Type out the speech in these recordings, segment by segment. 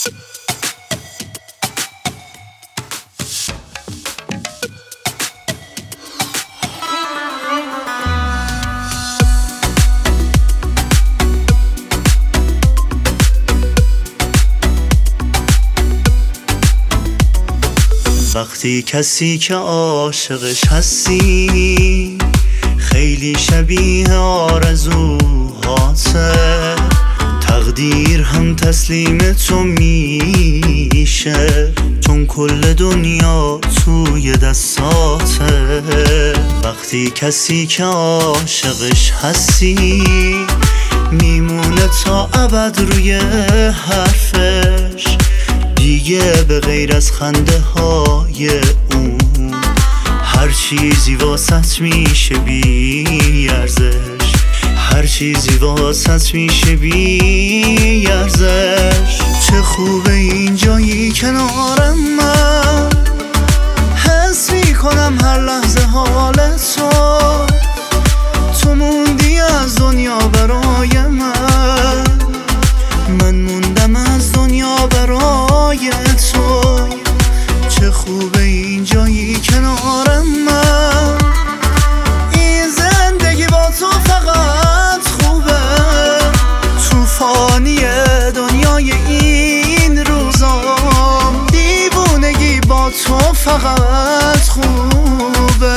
وقتی کسی که عاشقش هستی خیلی شبیه آرزوهاته، تقدیر هم تسلیم تو میشه چون کل دنیا توی دستاته. وقتی کسی که عاشقش هستی میمونه تا ابد روی حرفش، دیگه به غیر از خنده های اون هر چیزی واسط میشه بی ارزش، هر چیزی واسط میشه بی ارزش. چه خوبه اینجایی کنارم من، حس میکنم هر لحظه حال تو موندی از دنیا برای من، من موندم از دنیا برای تو. چه خوبه اینجایی کنارم من، این زندگی با تو فقط خوبه، طوفانی دنیای این روزام، دیوونگی با تو فقط خوبه.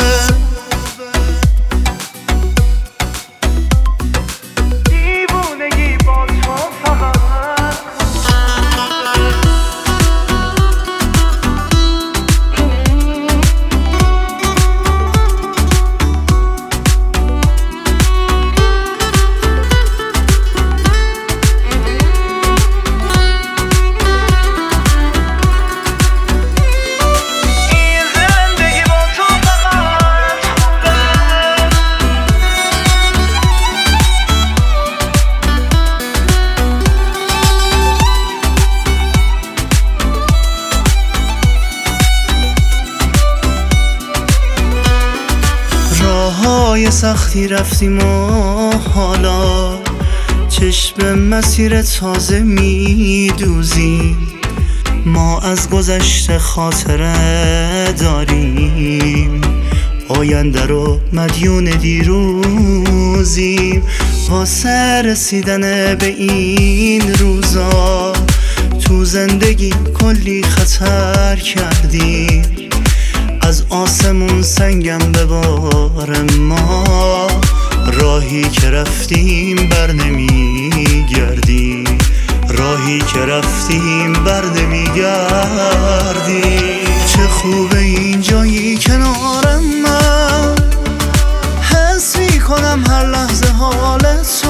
راههای سختی رفتیم و حالا چشم مسیر تازه میدوزیم، ما از گذشته خاطره داریم، آینده رو مدیون دیروزیم. واسه رسیدن به این روزا تو زندگی کلی خطر کردیم، از آسمون سنگم ببار ما، راهی که رفتیم بر نمیگردیم، راهی که رفتیم بر نمیگردیم. چه خوبه اینجایی کنارم من، حس میکنم هر لحظه حال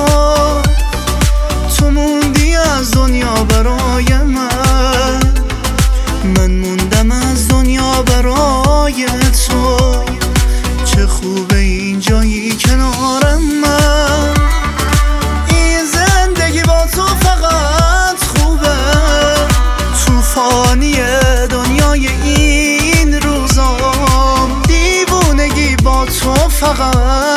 تو موندی از دنیا برای من، من موندم از دنیا برای تو. چه خوبه اینجایی کنارم من، این زندگی با تو فقط خوبه، طوفانی دنیای این روزام، دیوونگی با تو فقط